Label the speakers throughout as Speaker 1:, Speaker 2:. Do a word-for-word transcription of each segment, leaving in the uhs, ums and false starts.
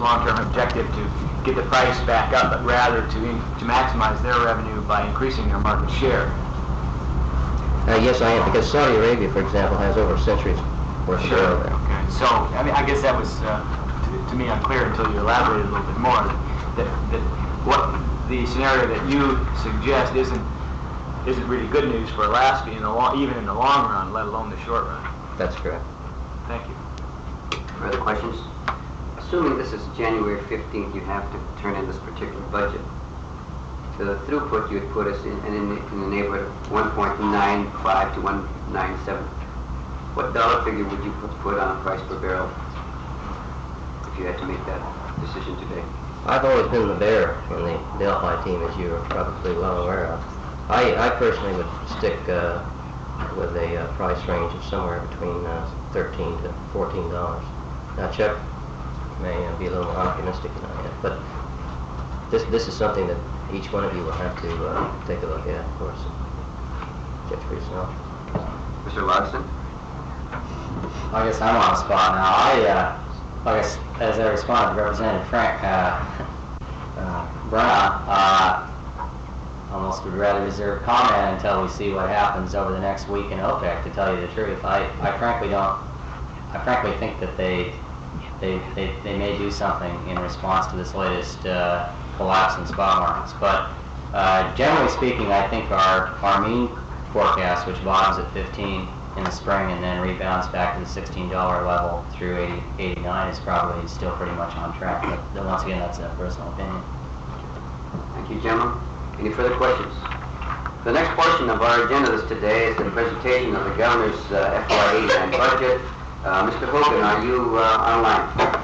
Speaker 1: long-term objective to get the price back up, but rather to in, to maximize their revenue by increasing their market share?
Speaker 2: Uh, yes, I am, because Saudi Arabia, for example, has over a century's worth of oil there.
Speaker 1: Okay. So, I mean, I guess that was uh, to, to me unclear until you elaborated a little bit more. That, that what the scenario that you suggest isn't isn't really good news for Alaska in the long, even in the long run, let alone the short run.
Speaker 2: That's correct.
Speaker 1: Thank you.
Speaker 3: Further questions? Assuming this is January fifteenth, you have to turn in this particular budget. The throughput you would put us in, in, in the neighborhood of one point nine five to one nine seven. What dollar figure would you put, put on a price per barrel if you had to make that decision today?
Speaker 2: I've always been the bear in the Delphi team, as you're probably well aware of. I, I personally would stick uh, with a uh, price range of somewhere between uh, thirteen to fourteen dollars. Now, Chuck may uh, be a little more optimistic than I am, but this this is something that each one of you will have to uh, take a look at, of course. Judge for yourself.
Speaker 3: Mister Larson?
Speaker 4: I guess I'm on the spot now. I, uh, I guess, as I responded to Representative Frank uh, uh, Brown, uh, almost would rather reserve comment until we see what happens over the next week in OPEC, to tell you the truth. I, I frankly don't, I frankly think that they, they, they, they may do something in response to this latest uh, collapse in spot markets. But uh, generally speaking, I think our, our mean forecast, which bottoms at fifteen in the spring and then rebounds back to the sixteen dollar level through eighty, eighty-nine, is probably still pretty much on track. But once again, that's a personal opinion.
Speaker 3: Thank you, gentlemen. Any further questions? The next portion of our agenda this today is the presentation of the Governor's uh, F Y eighty-nine budget. Uh, Mister Hogan, are you uh, online?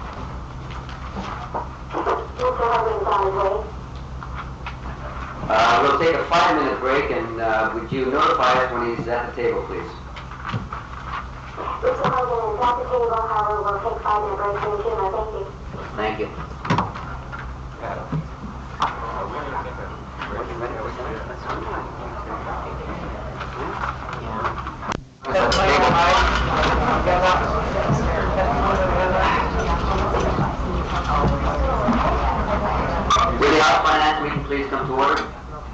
Speaker 3: Uh, we'll take a five-minute break, and uh, would you notify us when he's at the table, please?
Speaker 5: Mister Hogan is at the table, however, we'll take a five-minute break soon, too. Thank you.
Speaker 3: Thank you. Will the House Finance meeting please come to order?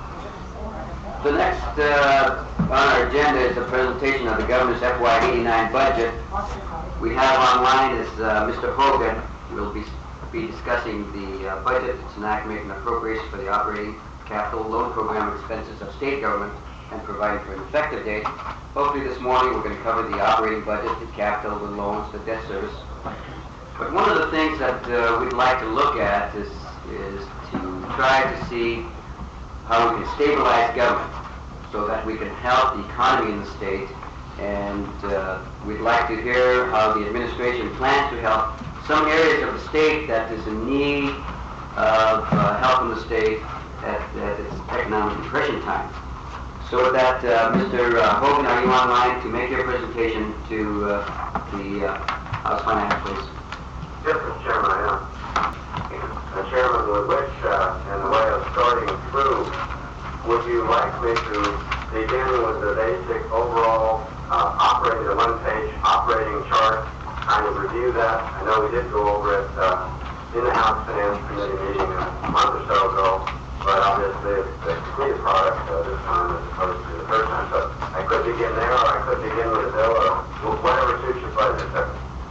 Speaker 3: The next uh, on our agenda is the presentation of the Governor's F Y eighty-nine budget. We have online is uh, Mister Hogan. We'll be be discussing the uh, budget. It's an act making appropriation for the operating, capital, loan program expenses of state government and providing for an effective date. Hopefully this morning we're going to cover the operating budget, the capital, the loans, the debt service. But one of the things that uh, we'd like to look at is, is to try to see how we can stabilize government so that we can help the economy in the state. And uh, we'd like to hear how the administration plans to help some areas of the state that is in need of uh, help in the state at, at its economic depression time. So with that, uh, Mister Uh, Hogan, are you online to make your presentation to uh, the uh, House Finance, please?
Speaker 6: Yes, Mister Chairman, I am. Uh, Chairman, with which, uh, in the way of starting through, would you like me to begin with the basic overall uh, operating, the one-page operating chart, kind of review that? I know we did go over it uh, in the House Finance Committee meeting a month or so ago, but obviously it's the completed product uh, this time as opposed to the first time. So I could begin there, or I could begin with a bill, or whatever suits your pleasure, sir.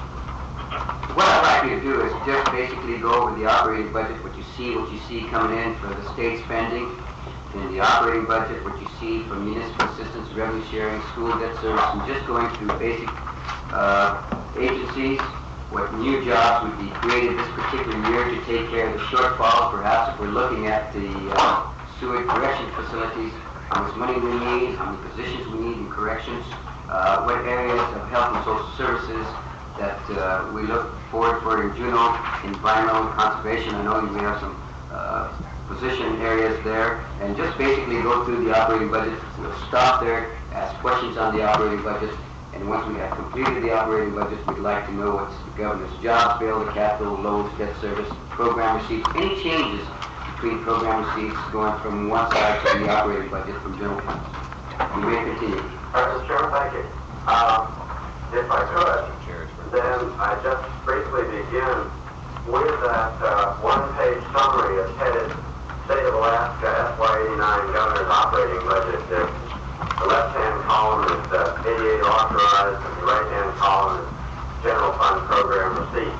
Speaker 3: What I'd like you to do is just basically go over the operating budget, what you see, what you see coming in for the state spending, in the operating budget, what you see for municipal assistance, revenue sharing, school debt service, and just going through basic uh, agencies, what new jobs would be created this particular year to take care of the shortfalls. Perhaps if we're looking at the uh, sewage correction facilities, how much money we need, how many positions we need in corrections, uh, what areas of health and social services that uh, we look forward for in Juneau, environmental conservation. I know we have some uh, position areas there, and just basically go through the operating budget. We'll stop there, ask questions on the operating budget, and once we have completed the operating budget, we'd like to know what's the governor's jobs bill, the capital, loans, debt service, program receipts, any changes between program receipts going from one side to the operating budget from general counsel. You may continue.
Speaker 6: All right, Mister Chairman, thank you. Um, if I could, then I just briefly begin with that uh, one-page summary of headed State of Alaska F Y eighty-nine Governor's Operating Budget. The, the left-hand column is uh, eighty-eight authorized, and the right-hand column is General Fund Program receipts.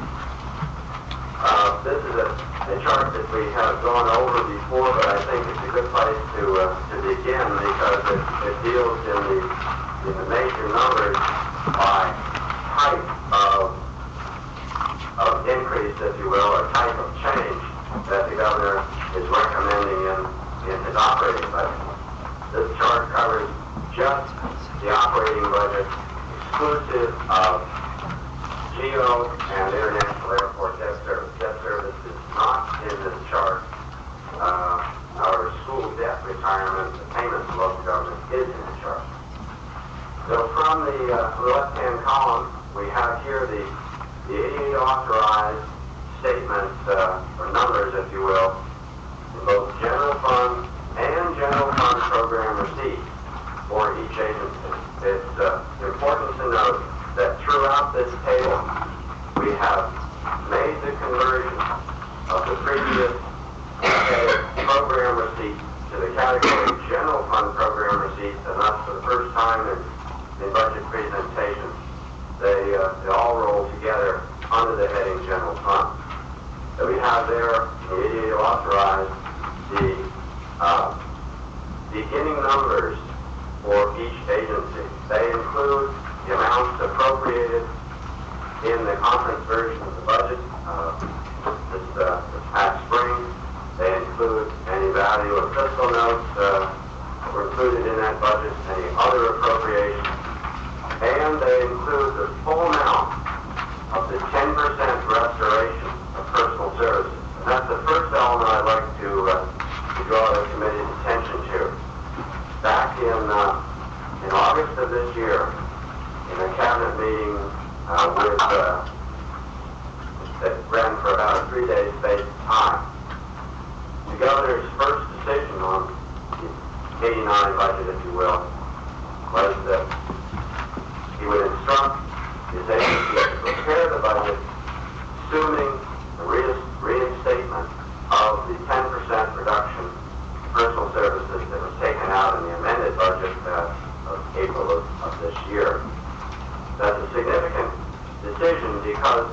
Speaker 6: Uh, this is a, a chart that we have gone over before, but I think it's a good place to uh, to begin because it, it deals in the in the major numbers by type of of increase, if you will, or type of change that the governor is recommending in, in his operating budget. This chart covers just the operating budget, exclusive of G O and International Airport Debt Service. Debt Service is not in this chart. Uh, our school debt retirement, the payments to local government is in the chart. So from the uh, left-hand column, we have here the the eighty-eight authorized statements, uh, or numbers, if you will, in both general fund and general fund program receipts for each agency. It's uh, important to note that throughout this table, we have made the conversion of the previous uh, program receipts to the category general fund program receipts, and that's for the first time in, in budget presentation. They, uh, they all roll together under the heading General Fund. So we have there, the eighty-eight authorized, the uh, beginning numbers for each agency. They include the amounts appropriated in the conference version of the budget uh, this, uh, this past spring. They include any value of fiscal notes uh, that were included in that budget, any other appropriations. And they include the full amount of the ten percent restoration of personal services. And that's the first element I'd like to, uh, to draw the committee's attention to. Back in, uh, in August of this year, in a cabinet meeting uh, with, uh, that ran for about a three-day space of time, the governor's first decision on the eighty-nine budget, if you will, was that he would instruct his agency to prepare the budget, assuming the re- reinstatement of the ten percent reduction in personal services that was taken out in the amended budget uh, of April of, of this year. That's a significant decision because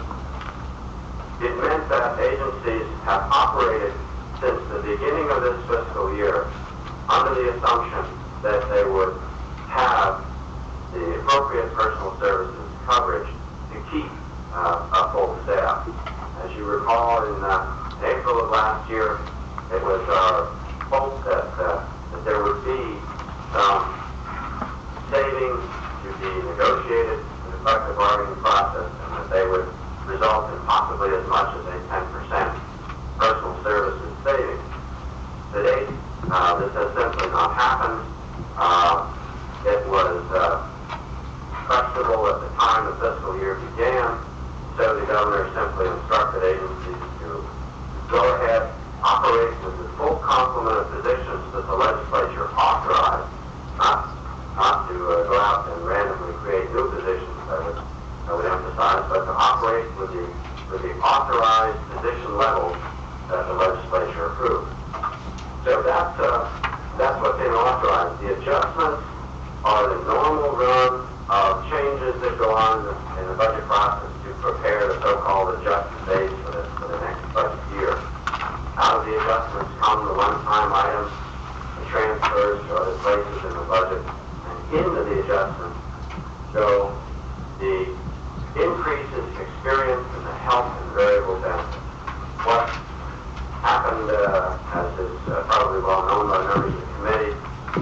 Speaker 6: it meant that agencies have operated since the beginning of this fiscal year under the assumption that they would have the appropriate personal services coverage to keep uh, a full staff. As you recall, in uh, April of last year, it was our hope that, uh, that there would be some savings to be negotiated in the collective bargaining process and that they would result in possibly as much as a ten percent personal services savings. To date, uh, this has simply not happened. Uh, it was uh, questionable at the time the fiscal year began, so the governor simply instructed agencies to go ahead, operate with the full complement of positions that the legislature authorized, not, not to uh, go out and randomly create new positions, I would, I would emphasize, but to operate with the, with the authorized position levels that the legislature approved. So that's, uh, that's what's been authorized. The adjustments are the normal run of changes that go on in the budget process to prepare the so-called adjusted base for the, for the next budget year. Out of the adjustments come the one-time items, the transfers to other places in the budget, and into the adjustments go the increases experienced in the health and variable benefits. What happened, uh, as is uh, probably well known by members of the committee,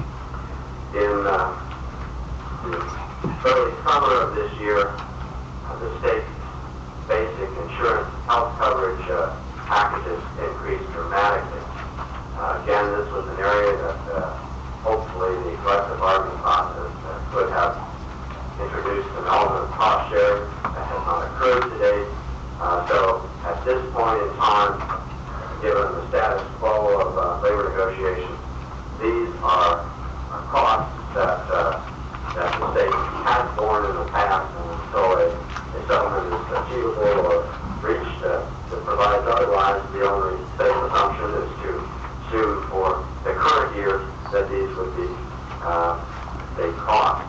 Speaker 6: in uh, the early summer of this year, uh, the state's basic insurance health coverage uh, packages increased dramatically. Uh, again, this was an area that uh, hopefully the collective bargaining process uh, could have introduced an element of cost sharing that has not occurred to date. Uh, so at this point in time, given the status quo of uh, labor negotiations, these are uh, costs that uh, that the state has borne in the past, and until a, a settlement is achievable or reached, uh, that provides otherwise, the only safe assumption is to sue for the current year that these would be uh, state costs.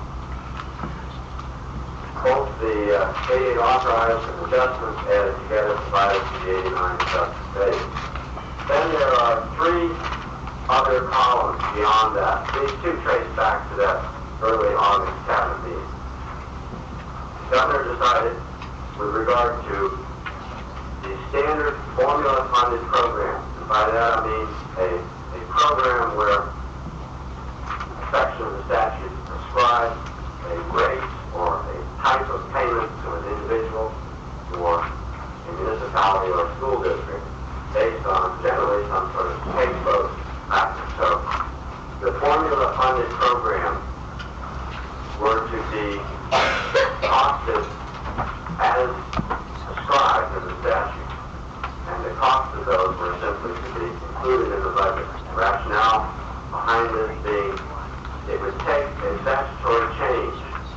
Speaker 6: Both the uh, eighty-eight authorized and adjustments added together provided to the eighty-nine adjusted base. Then there are three other columns beyond that. These two trace back to that early August cabinet meeting. The governor decided, with regard to the standard formula funded program, and by that I mean a, a program where a section of the statute prescribes a rate or a type of payment to an individual or a municipality or a school district based on generally some sort of caseload factor. So the formula funded program were to be costed as prescribed in the statute. And the cost of those were simply to be included in the budget. The rationale behind this being it would take a statutory change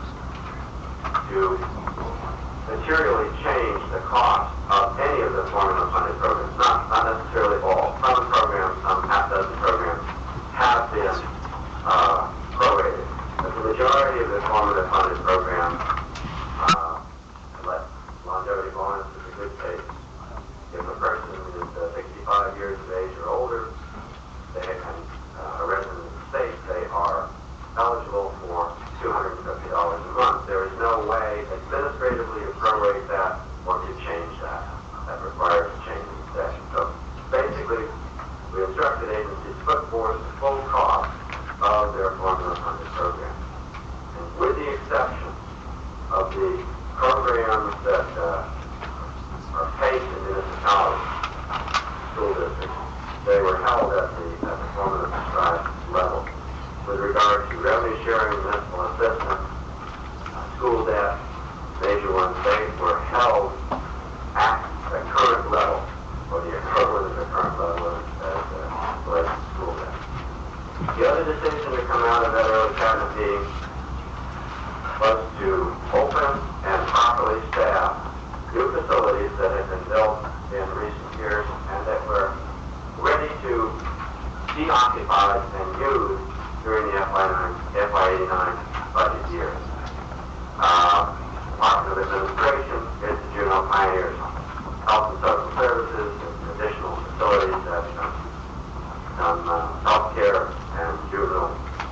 Speaker 6: to materially change the cost of any of the formula funded programs. Not, not necessarily all. Some programs, some half dozen programs, have been uh, prorated. But the majority of the formula funded programs, uh, like longevity bonus is a good case. If a person is uh, sixty-five years of age or older, they can, uh, a resident of the state, they are eligible for two hundred fifty dollars a month. There is no way administratively to prorate that or to change that. That requires a change in the statute. So basically, we instructed agencies to put forth the full cost of their formula funded program. And with the exception of the programs that uh, are paid to municipalities, school districts, they were held at the, at the formula prescribed level. With regard to revenue sharing, municipal assistance, uh, school debt, major ones, they were held at the current level, or the equivalent of the current level as, as uh, related to school debt. The other decision to come out of that early cabinet meeting was to open and properly staff new facilities that had been built in recent years and that were ready to be occupied and used during the F Y eighty-nine budget year. Uh, Department of Administration is the Juvenile Pioneers, Health and Social Services, and additional facilities that some, some uh, health care and juvenile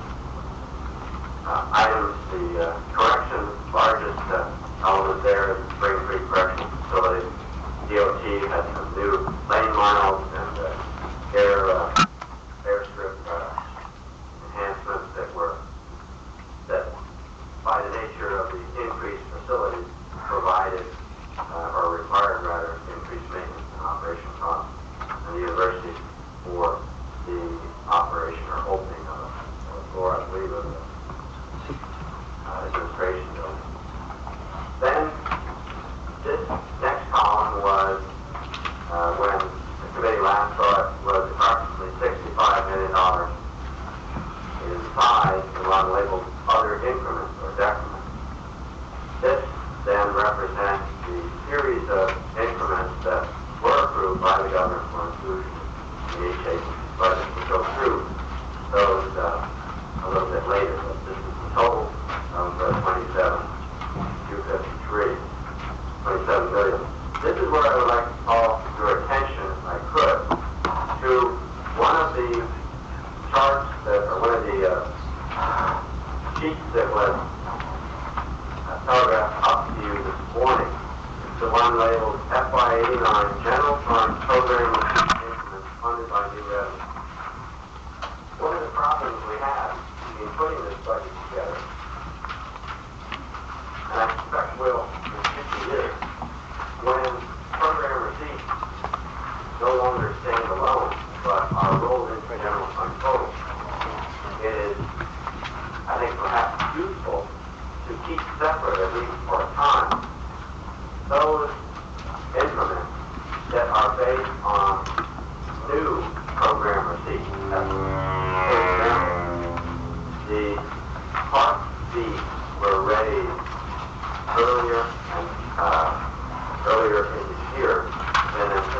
Speaker 6: uh, items. The uh, corrections, largest uh, element there is the Spring Creek Correctional Facility. D O T has some new lane miles and uh, air, uh, airstrip uh, enhancements that were, that by the nature of the increased facilities provided, uh, or required rather, increased maintenance and operation costs. And the university for the operation or opening of a floor, I believe, of the uh, administration building. Then this next column was, uh, when the committee last saw it, was approximately sixty-five million dollars in size and one labeled other increments or decrements. This then represents the series of increments that were approved by the governor for inclusion in each agency's budget. We'll go through those uh, a little bit later, but this is the total of uh, twenty-seven two fifty-three, twenty-seven million. This is where I would like to call your attention, if I could, to one of the charts that, or one of the uh, sheets that was uh, telegraphed up to you this morning. It's the one labeled F Y eighty-nine General Fund Program Increments Funded by New Revenue. One of the problems we have in putting this budget together, and I suspect will in future years, when program receipts no longer stand alone, but are rolled into general fund total, it is, I think, perhaps useful to keep separate, at least for a time, those increments that are based on new program receipts. That's, for example, the Part B were raised earlier and uh, earlier in the year than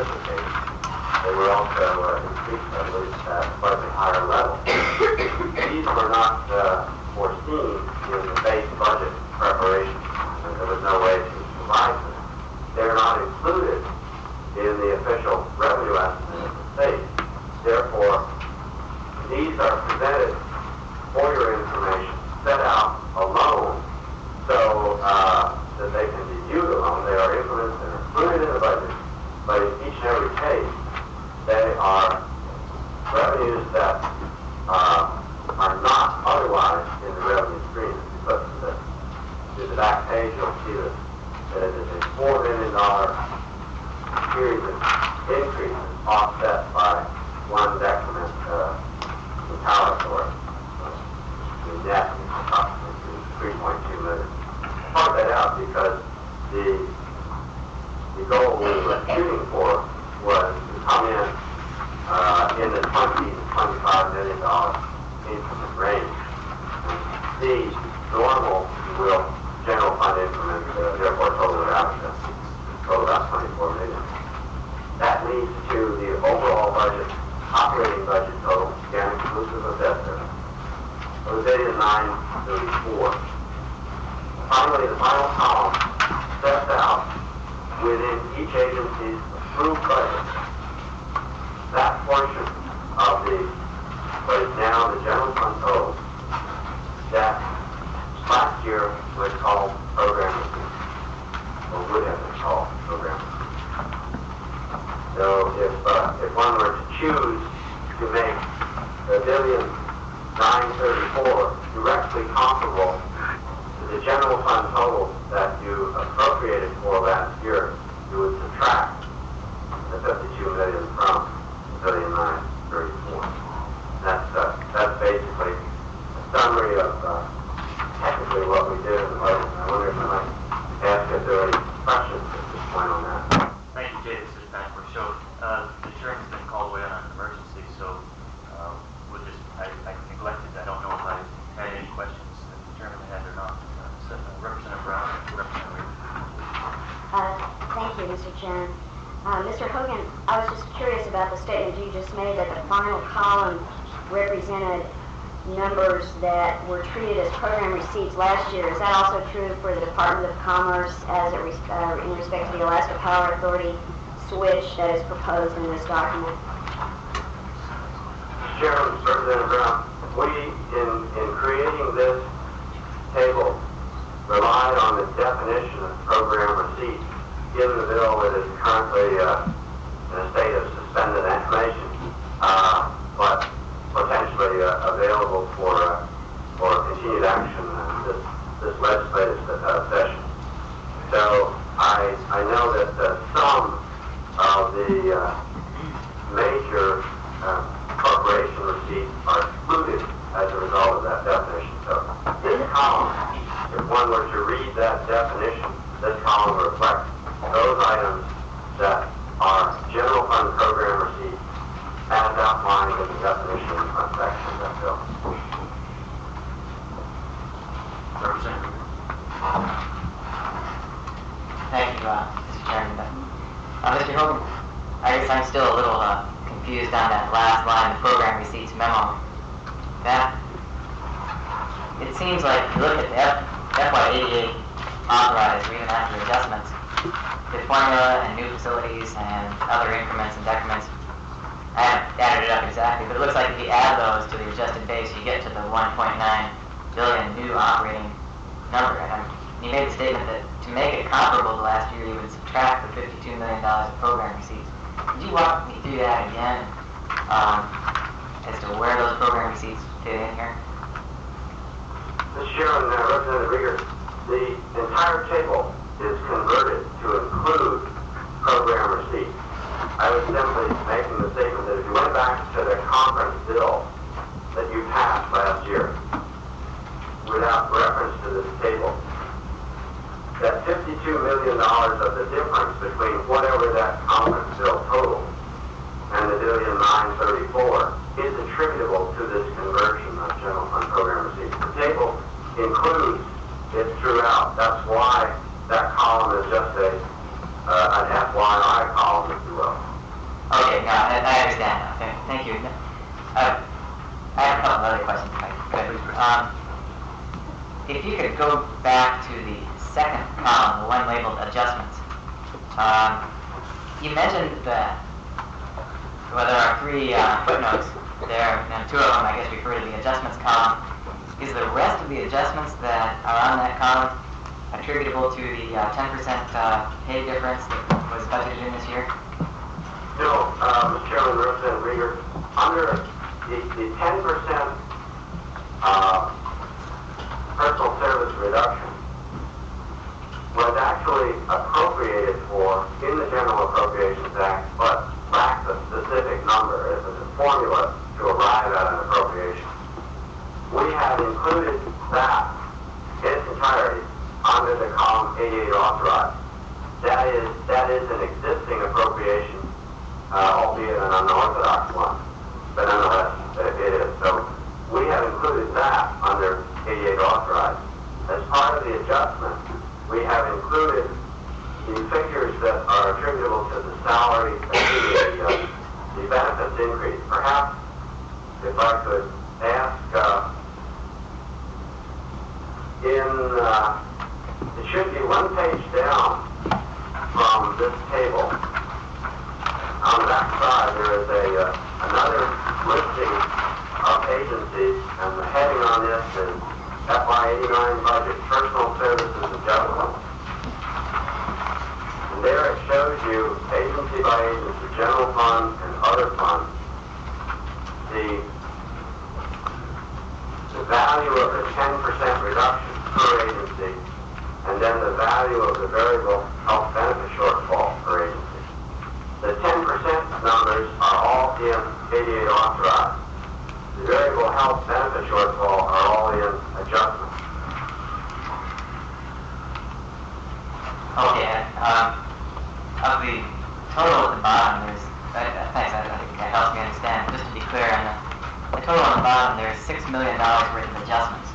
Speaker 6: they were also uh, increased, I believe, at a slightly higher level. These were not uh, foreseen in the base budget preparation, and there was no way to provide them. They're not included in the official revenue estimate of the state. Therefore, these are presented for your information, set out alone, so uh, that they can be viewed alone. They are increments that are included in the budget, but in each and every case, they are revenues that uh, are not otherwise in the revenue stream. If you flip to the, to the back page, you'll see that, that it is a four million dollars series of increases offset by one decrement uh, in power source. So the net is approximately three point two million. I point that out because the the goal we were shooting for was to come in uh, in the twenty to twenty-five million dollar increment range. And the normal, if you will, general fund increment, uh, therefore total it out to total about twenty-four million. That leads to the overall budget, operating budget total, again exclusive of debt service, of a billion nine thirty-four. Finally, the final column sets out within each agency's approved budget that portion of the what is now the general fund total that last year was called program receipts, or would have been called program receipts. So if uh, if one were to choose to make the billion nine thirty-four directly comparable to the general fund total that you appropriated for last year, you would subtract the fifty-two million from the billion nine thirty-four. That's uh, that's basically a summary of uh, technically what we did in the budget. I wonder if I might ask if there are any questions at this point on that.
Speaker 7: Thank you, Jay. This is Matt Rochelle. Uh, the hearing's been called away on an emergency, so uh, we'll just, I, I neglected, I don't know if I had any questions that the chairman had or not. Uh, so, uh, Representative Brown, Representative Reed.
Speaker 5: Uh, Thank you, Mister Chairman. Uh, Mister Hogan, I was just curious about the statement you just made that the final column represented numbers that were treated as program receipts last year. Is that also true for the Department of Commerce as it res uh, in respect to the Alaska Power Authority switch that is proposed in this document?
Speaker 6: Mister Chairman, Representative Brown, we, in, in creating this table, relied on the definition of program receipt given the bill that is currently uh, in a state of suspended animation, uh, but potentially uh, available for uh, for continued action in this, this legislative uh, session. So I, I know that uh, some of the uh, major uh, corporation receipts are excluded as a result of that definition. So this column, if one were to read that definition, this column reflects those items that are general fund program receipts as outlined in the definition in the front section of that bill.
Speaker 7: Representative Reed.
Speaker 8: Thank you, uh, Mister Chairman. Uh, Mister Hogan, I guess I'm still a little uh, confused on that last line, the program receipts memo. That, it seems like if you look at the F Y eighty-eight authorized, or even after adjustments, the formula and new facilities and other increments and decrements, I haven't added it up exactly, but it looks like if you add those to the adjusted base, you get to the one point nine billion new operating number. And you made the statement that to make it comparable to last year, you would subtract the fifty-two million dollars of program receipts. Could you walk me through that again, um, as to where those program receipts fit in here?
Speaker 6: Mister Chairman, uh, Representative Rieger, the entire table is converted to include program receipts. I was simply making the statement that if you went back to the conference bill that you passed last year, without reference to this table, that fifty-two million dollars of the difference between whatever that conference bill totaled and the billion nine thirty-four is attributable to this conversion of general fund program receipts. The table includes it throughout. That's why that column is just a uh, an F Y I column, if you will.
Speaker 8: Okay, no, I, I understand now. Thank, thank you. Uh, I have a couple of other questions, if I could. Um, if you could go back to the second column, the one labeled adjustments. Um, you mentioned that, well, there are three uh, footnotes there, and two of them, I guess, refer to the adjustments column. Is the rest of the adjustments that are on that column attributable to the uh, ten percent uh, pay difference that was budgeted in this year?
Speaker 6: No, uh, Mister Chairman, Representative Rieger, under the, the ten percent uh, personal service reduction was actually appropriated for in the General Appropriations Act, but lacked a specific number. It was a formula to arrive at an appropriation. We have included that in its entirety under the column eighty-eight authorized. That is, that is an existing appropriation, uh, albeit an unorthodox one, but nonetheless it is. So we have included that under eighty-eight authorized. As part of the adjustment, we have included the figures that are attributable to the salary, the, uh, the benefits increase. Perhaps if I could ask, uh, in, uh, it should be one page down from this table. On the back side, there is a uh, another listing of agencies, and the heading on this is F Y eighty-nine budget, personal services adjustment. And there it shows you agency by agency, general fund and other funds, the the value of the ten percent reduction per agency, and then the value of the variable health benefit shortfall per agency. The ten percent numbers are all in eighty-eight authorized. The variable health benefit shortfall are all in adjustment.
Speaker 8: Okay, um, of the total at the bottom, there's, uh, thanks, I, I think that helps me understand. Just to be clear, on the, the total on the bottom, there's six million dollars worth of adjustments.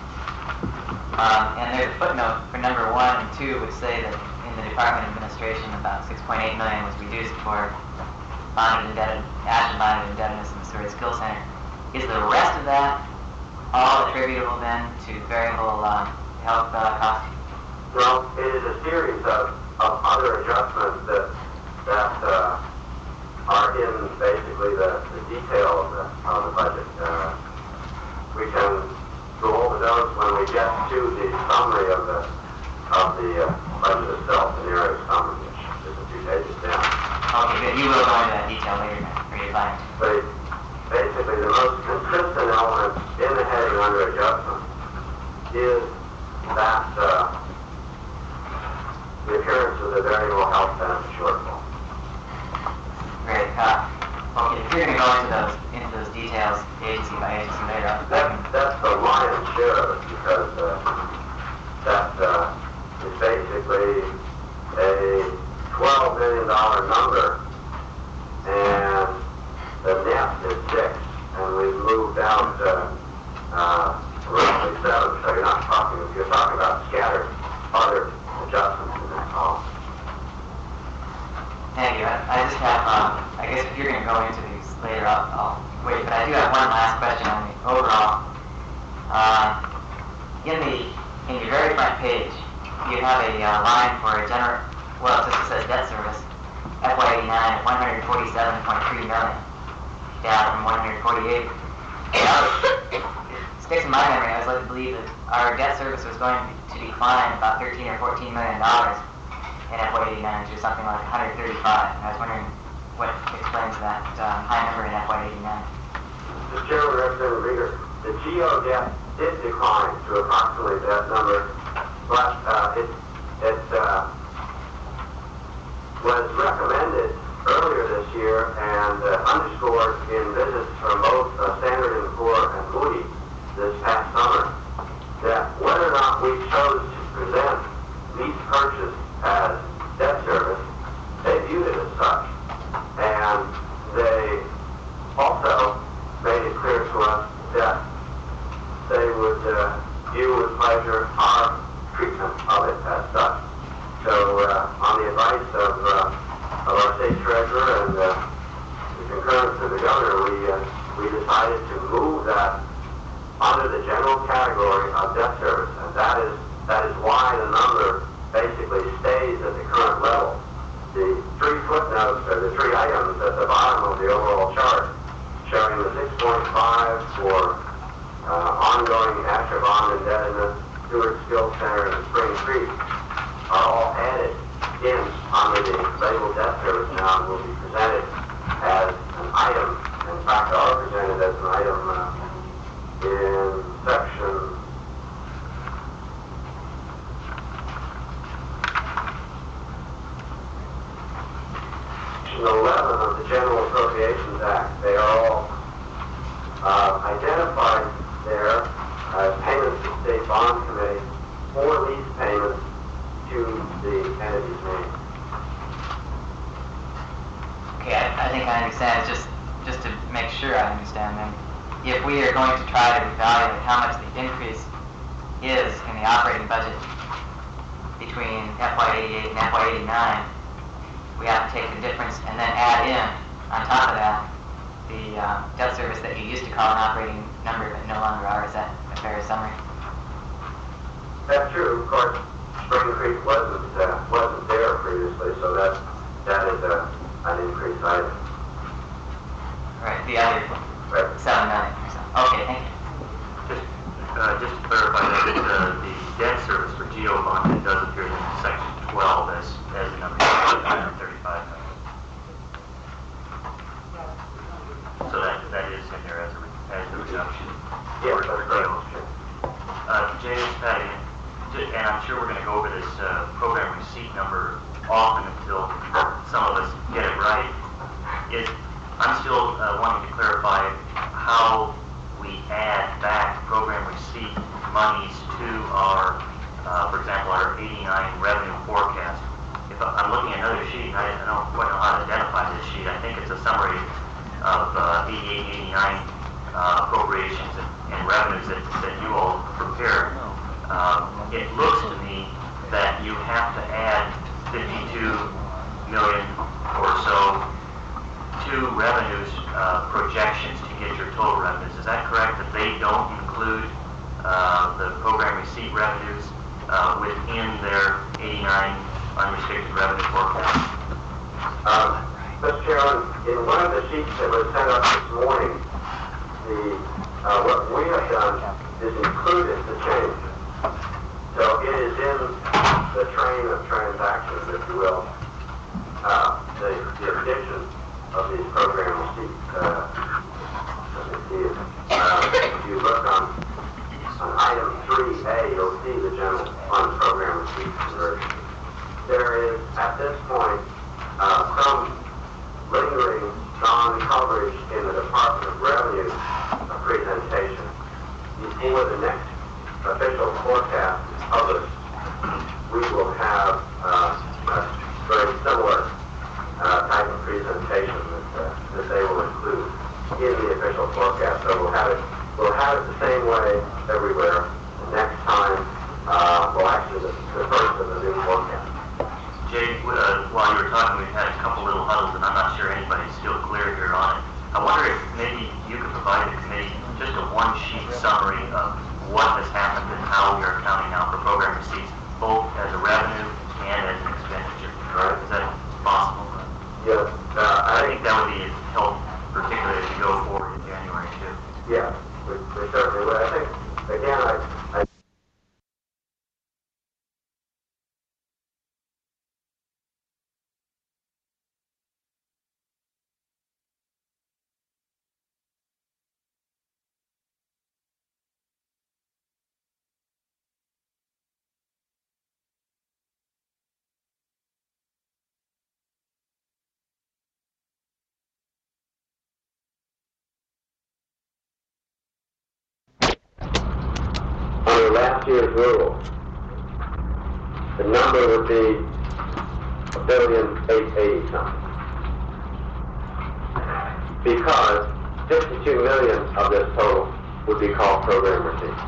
Speaker 8: Um, and there's a footnote for number one and two, which say that in the Department of Administration, about six point eight million dollars was reduced for bonded indebted, action bonded indebtedness in the Missouri Skills Center. Is the rest of that all attributable then to variable uh, health uh, costs?
Speaker 6: Well, it is a series of, of other adjustments that that uh, are in basically the, the detail of the, of the budget. Uh, we can go over those when we get to the summary of the of the uh, budget itself, the narrative summary, which is a few pages down.
Speaker 8: Okay, good. You will go into that detail later for your client.
Speaker 6: But basically, the most consistent element in the heading under adjustment is that uh, the appearance of the variable health benefit shortfall.
Speaker 8: Great. Uh, okay, if you're going to go into those into those details, agency by agency later on.
Speaker 6: That, that's the lion's share of it, because uh, that uh, is basically a twelve million dollars number, and the net is six, and we've moved out uh, uh, roughly seven, so you're not talking, you're talking about scattered other adjustments in that column.
Speaker 8: Thank you. I, I just have, um, I guess if you're going to go into these later, I'll, I'll wait. But I do have one last question on the overall. Uh, in the in your very front page, you have a uh, line for a general. Well, it just says debt service, F Y eighty-nine at one hundred forty-seven point three million, down from one hundred forty-eight. It sticks in my memory. I was led to believe that our debt service was going to decline about thirteen or fourteen million dollars in F Y eighty-nine to something like one hundred thirty-five. And I was wondering what explains that um, high number in F Y eighty-nine.
Speaker 6: Mister Chairman, Representative Rieger, the G O debt did decline to approximately that number, but uh, it, it uh, was recommended earlier this year and uh, underscored in visits from both uh, Standard and Poor and Moody's this past summer that whether or not we chose to present lease purchase as debt service, they viewed it as such. And they also made it clear to us that they would uh, view with pleasure our treatment of it as such. So uh, on the advice of, uh, of our state treasurer and uh, the notes, or the three items at the bottom of the overall chart, showing the six point five for uh, ongoing Asher bond indebtedness, Stewart Skills Center, and Spring Creek are all added in under the labeled debt service now and will be presented as an item. In fact, are presented as an item uh, in section eleven of the General Appropriations Act. They are all uh, identified there as payments to state bond committee for lease payments to the entity's name.
Speaker 8: Okay, I, I think I understand. It's just, just to make sure I understand then. If we are going to try to evaluate how much the increase is in the operating budget between F Y eighty-eight and F Y eighty-nine, we have to take the difference and then add in, on top of that, the uh, debt service that you used to call an operating number but no longer are. Is that a fair summary?
Speaker 6: That's true. Of course, Spring Creek wasn't uh, wasn't there previously, so that that is a, an increased item.
Speaker 8: Right, the other
Speaker 6: Right.
Speaker 8: seven million or so. Okay, thank you.
Speaker 7: Just, uh, just to clarify that, uh, the debt service for Geo bond, it does appear in section twelve as, as a number of thirty-five million. So that, that is in there as a, as a reduction.
Speaker 6: Yes, that's
Speaker 7: for
Speaker 6: correct.
Speaker 7: Geo. Uh, James, Patty, and I'm sure we're going to go over this uh, program receipt number often until some of us get it right. It, I'm still uh, wanting to clarify how we add back program receipt monies to our, uh, for example, our eighty-nine revenue forecast. If I'm looking at another sheet, and I, I don't quite know how to identify this sheet. I think it's a summary of uh, eighty-eight, eighty-nine uh, appropriations and, and revenues that, that you all prepared. Uh, it looks to me that you have to add fifty-two million or so to revenues uh, projections to get your total revenues. Is that correct? That they don't include uh, the program receipt revenues uh, within their eighty-nine unrestricted revenue forecast?
Speaker 6: Um, Mister Chairman, in one of the sheets that was sent up this morning, the uh, what we have done is included the change. So it is in the train of transactions, if you will, uh, the, the addition of these program receipts. Uh, let me see it. Uh, if you look on, on item three A, you'll see the general fund program receipt conversion. There is, at this point, uh, some lingering non-coverage in the Department of Revenue uh, presentation. Before the next official forecast is published, we will have uh, a very similar uh, type of presentation that, uh, that they will include in the official forecast. So we'll have it, we'll have it the same way everywhere. The next time, uh, well, actually, the, the first of the new forecast.
Speaker 7: Jay, uh, while you were talking, we've had a couple little huddles, and I'm not sure anybody's still clear here on it. I wonder if maybe you could provide the committee just a one-sheet summary of what has happened and how we are accounting now for program receipts, both as a revenue and as an expenditure.
Speaker 6: Right.
Speaker 7: Is that possible?
Speaker 6: Yes. Uh,
Speaker 7: I
Speaker 6: I
Speaker 7: think that would be a help, particularly as we go forward in January too.
Speaker 6: Yeah, we, we certainly would. I think, again, I, I under last year's rule, the number would be a billion eight eighty something. Because fifty-two million of this total would be called program receipts.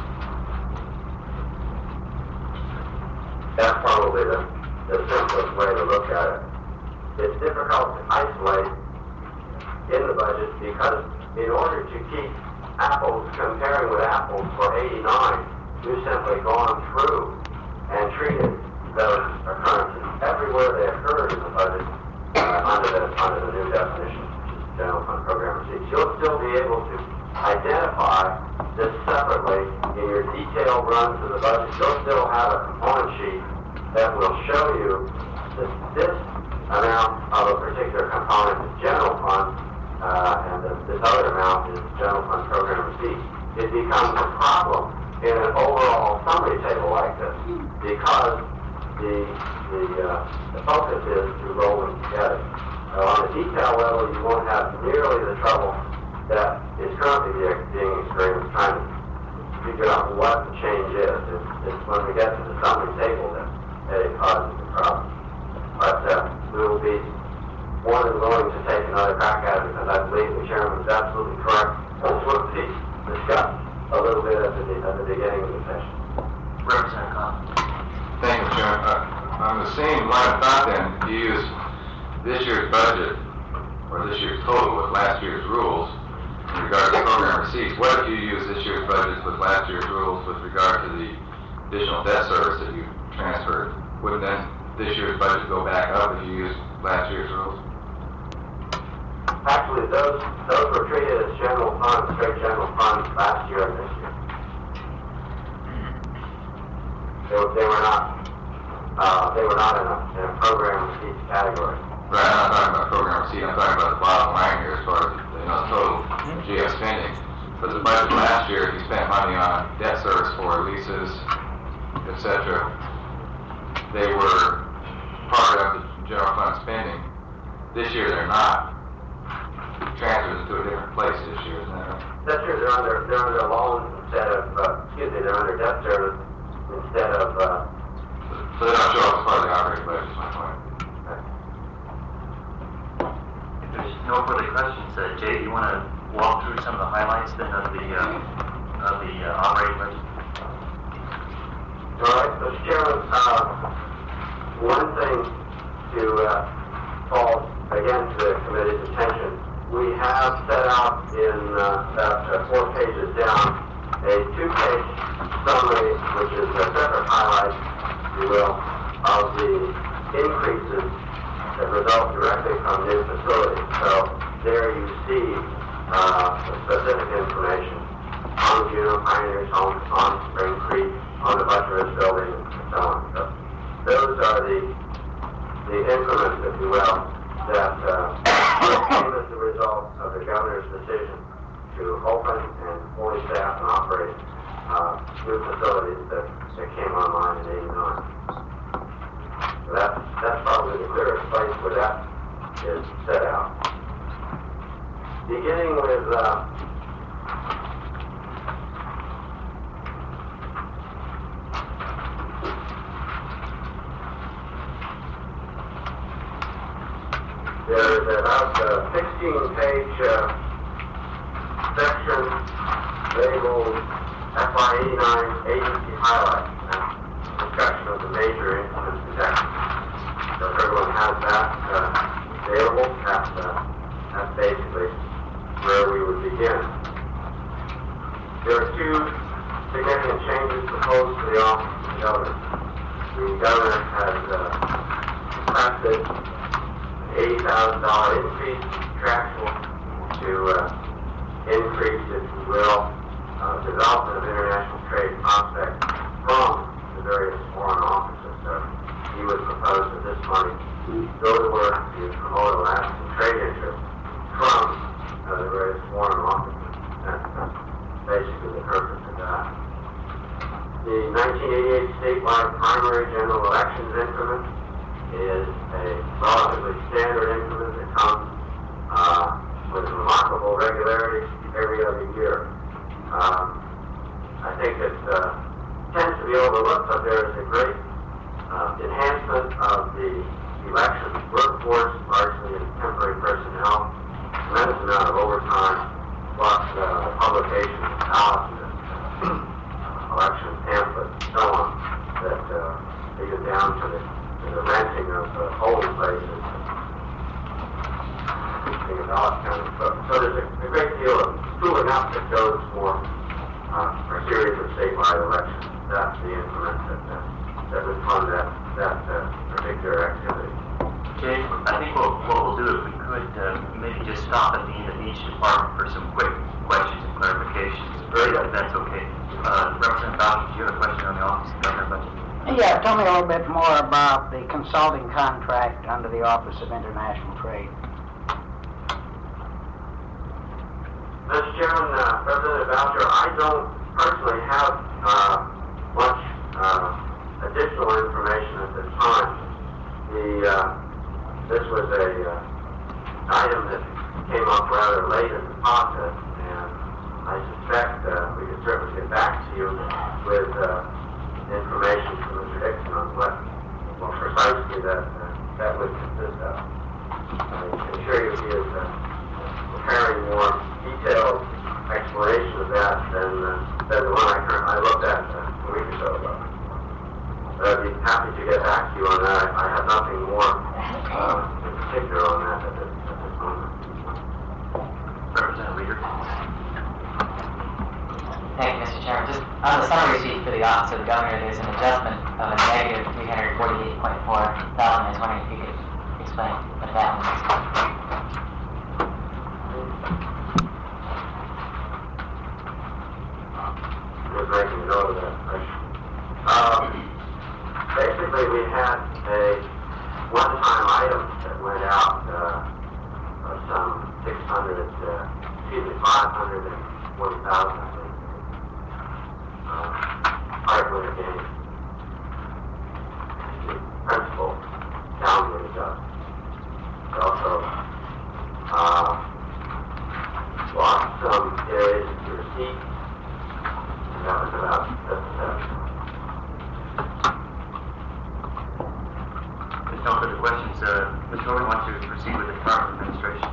Speaker 6: That's probably the, the simplest way to look at it. It's difficult to isolate in the budget because in order to keep apples comparing with apples for eighty-nine, we've simply gone through and treated those occurrences everywhere they occurred in the budget uh, under the under the new definition, general fund program receipts. You'll still be able to identify this separately in your detailed runs of the budget. You'll still have a component sheet that will show you that this amount of a particular component is general fund, uh, and that this other amount is general fund program receipts. It becomes a problem in an overall summary table like this because the the, uh, the focus is to roll them together. Uh, on the detail level, you won't have nearly the trouble that is currently being experienced trying to figure out what the change is. It's, it's when we get to the summary table that, that it causes the problem. But uh, we will be more than willing to take another crack at it because I believe the chairman is absolutely correct. This will be discussed a little bit at the, at the beginning of the session.
Speaker 7: Representative Cobb.
Speaker 9: Thank you, Chairman. Uh, on the same line of thought then, you use this year's budget, or this year's total with last year's rules in regard to program receipts. What if you use this year's budget with last year's rules with regard to the additional debt service that you transferred? Wouldn't then this year's budget go back up if you use last year's rules?
Speaker 6: Actually, those those were treated as general funds, straight general funds last year and this year. They, were- they were not uh, they were not in a, in a program receipts category.
Speaker 9: Right, I'm not talking about program receipt, I'm talking about the bottom line here as far as, you know, total G F spending. For the budget last year, you spent money on debt service for leases, et cetera. They were part of the general fund spending. This year, they're not. Transfers into a different place this year, isn't that right?
Speaker 6: This year, they're under they're under loans instead of uh, excuse me, they're under debt service instead of. Uh,
Speaker 9: So they don't show up as part of the operating budget, is my point.
Speaker 7: If there's no further questions, uh, Jay, do you want to walk through some of the highlights then of the uh, of the uh, operating budget?
Speaker 6: All right, Mister Chairman, uh, one thing to uh, call again to the committee's attention, we have set out in uh, about uh, four pages down a two-page summary, which is a separate highlight, if you will, of the increases that result directly from new facilities. So there you see uh, the specific information on the Juneau Pioneers Home, on Spring Creek, on the Buttress Building, and so on. So those are the the increments, if you will, that uh, came as a result of the governor's decision to open and fully staff and operate uh, new facilities that, that came online in eighty-nine. So that's, that's probably the clearest place where that is set out. Beginning with uh, there's about a sixteen-page uh, section labeled F Y eighty-nine Agency Highlights, and discussion of the major increment projections. So if everyone has that uh, available, that's, uh, that's basically where we would begin. There are two significant changes proposed to the office of the governor. The governor has uh, requested eighty thousand dollars increase contractual to uh, increase, if you will, uh, development of international trade prospects from the various foreign offices. So he would propose that this money go to work to promote Alaskan trade interests from uh, the various foreign offices. That's uh, basically the purpose of that. The nineteen eighty-eight statewide primary general elections increment is a relatively standard increment that comes uh, with remarkable regularity every other year. Um, I think it uh, tends to be overlooked, but there is a great uh, enhancement of the elections workforce, largely in temporary personnel, tremendous amount of overtime, plus uh, the publication of ballots and uh, election pamphlets and so on, that uh, even down to the and the renting of uh, polling places, in the ballot county. So, so there's a, a great deal of tooling up that goes for uh, a series of statewide elections. That's the increment that, uh, that would fund that, that uh, particular activity.
Speaker 7: Jay, I think what, what we'll do if we could uh, maybe just stop at the end of each department for some quick questions and clarifications, if that's okay. Uh, Representative Bowden, do you have a question on the Office of Governor budget?
Speaker 10: Yeah, tell me a little bit more about the consulting contract under the Office of International Trade.
Speaker 6: Mister Chairman, uh, Representative Boucher, I don't personally have uh, much uh, additional information at this time. The uh, this was a uh, item that came up rather late in the process, and I suspect uh, we could certainly get back to you with uh, information from Mister Dixon on what, well, precisely that uh, that would consist of. I can assure you he is uh, preparing more detailed explanation of that than, uh, than the one I, I looked at uh, a week or so ago. But I'd be happy to get back to you on that. I have nothing more uh, in particular on that at this, at this moment.
Speaker 7: Representative Leader.
Speaker 8: Thank you, Mister Chairman. Just on the summary sheet for the Office of the Governor, there's an adjustment of a negative three hundred forty-eight point four thousand. I was wondering if you could explain what that one is.
Speaker 6: Just making a note of that. Um, basically, we had a one-time item that went out uh, of some six hundred, uh, excuse me, five hundred forty thousand. Uh, hardware gain. The principal downward up. We also uh, lost some areas to receipt. And that was about just that.
Speaker 7: There's no further questions. Uh, Mister Hogan, why don't you proceed with the Department of Administration?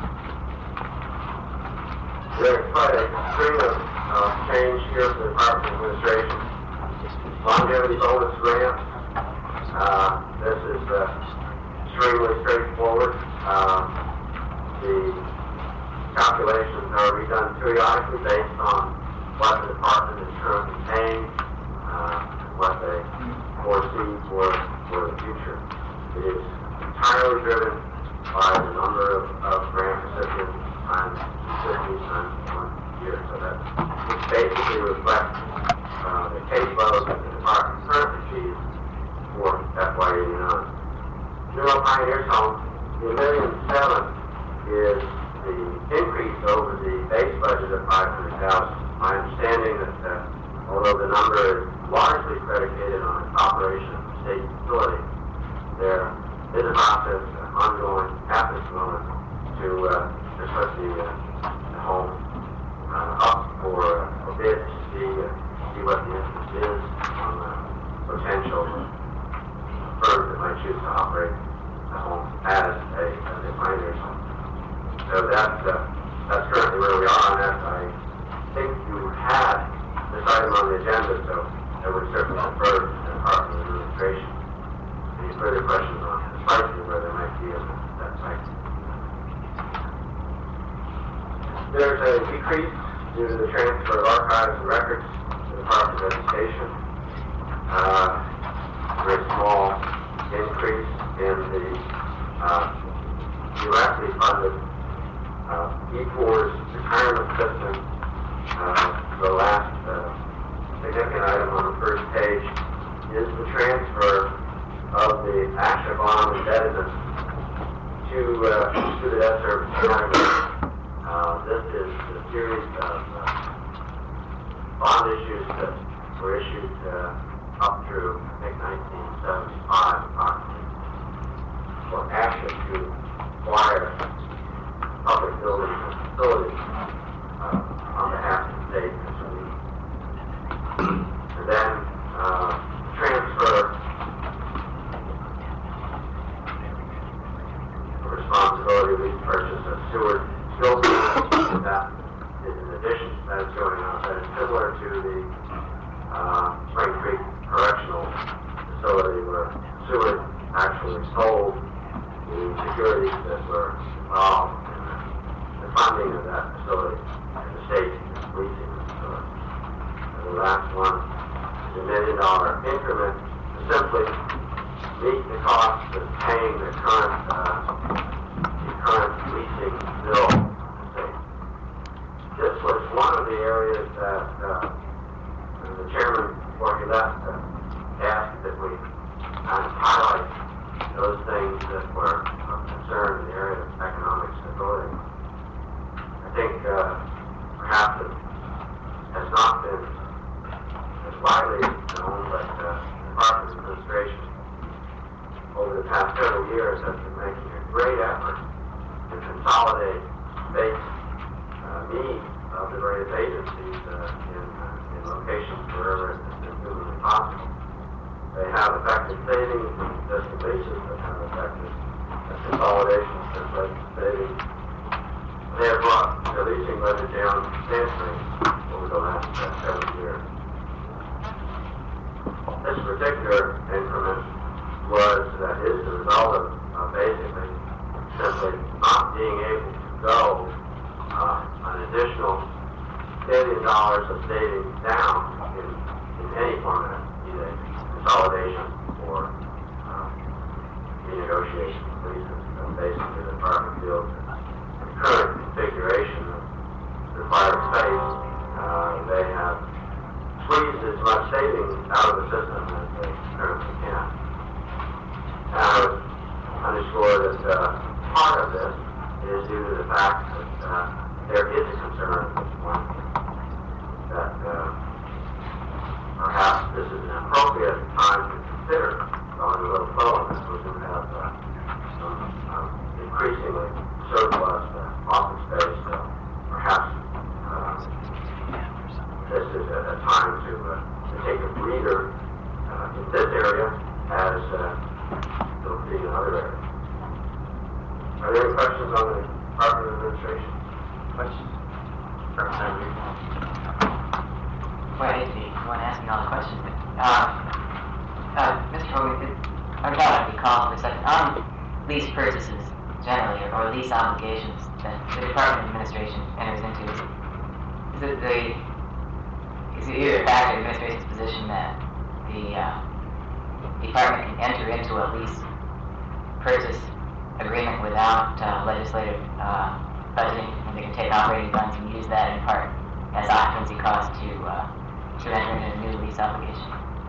Speaker 6: There's quite a string of uh, change here for the Department of Administration. Longevity bonus grant. Uh, this is uh, extremely straightforward. Uh, the calculations are redone periodically based on what the department is currently paying, uh, and what they foresee for, for the future. It is entirely driven by the number of, of grant recipients times fifty times one year. So that which basically reflects uh, the caseload that the department currently sees for F Y eighty-nine. Neuro Pioneers Home, the million seven is the increase over the base budget of five hundred thousand. My understanding that uh, although the number is largely predicated on its operation of the state facility, there is a process uh, ongoing at this moment to uh, to put the, uh, the home uh, up for, uh, for bid to see, uh, see what the interest is on uh, potential firms that might choose to operate the home as a, as a pioneer home. So that's, uh, that's currently where we are on that. I think you had this item on the agenda, so I would certainly refer to the Department of Administration. Any further questions on precisely where there might be on that site? There's a decrease due to the transfer of archives and records to the Department of Education. Uh, very small increase in the uh, directly funded uh, E four's retirement system. Uh, the last uh, significant item on the first page is the transfer of the ASHA bond indebtedness to, uh, to the debt service category. Uh, this is a series of uh, bond issues that were issued uh, up through, I think, nineteen seventy-five, approximately, for ASHA to acquire public buildings and facilities uh, on behalf of the state. And then uh, transfer the responsibility of the purchase of sewer skill units. That is in addition to that is going on. That is similar to the uh, Spring Creek Correctional Facility where sewer actually sold the securities that were involved in the, the funding of that facility, and the state is leasing the facility. And the last one is a million dollar increment to simply meet the cost of paying the current uh, the current effort to consolidate base uh, needs of the various agencies uh, in, uh, in locations wherever it's humanly possible. They have effective savings in existing leases that have effective consolidations that led to savings. They have brought the leasing budget down substantially over the last uh, seven years. This particular increment was, uh, is the result of uh, basically simply not being able to go uh, an additional billion dollars of savings down in, in any format, either consolidation or uh, renegotiation of leases. Uh, basically, the department feels that the current configuration of required space, uh, they have squeezed as much savings out of the system as they currently can. And I would underscore that uh, part of this is due to the fact that uh, there is a concern at this point that uh, perhaps this is an appropriate time to consider going a little slower as we do have uh, some um, increasingly surplus uh, office space. So perhaps uh, this is a, a time to, uh, to take a breather uh, in this area as uh, it'll be in other areas. Are there any questions on the Department of Administration?
Speaker 1: Questions? Representative.
Speaker 8: Well, I hate to be the one asking all the questions, but, um, uh, Mister Hogan, could, I thought I'd be called for a second. On lease purchases generally, or, or lease obligations that the Department of Administration enters into, is, is it the, is it either a fact of the administration's position that the, uh, department can enter into a lease purchase agreement without uh, legislative uh, budgeting, and they can take operating funds and use that in part as occupancy cost to uh, to enter into a new lease obligation?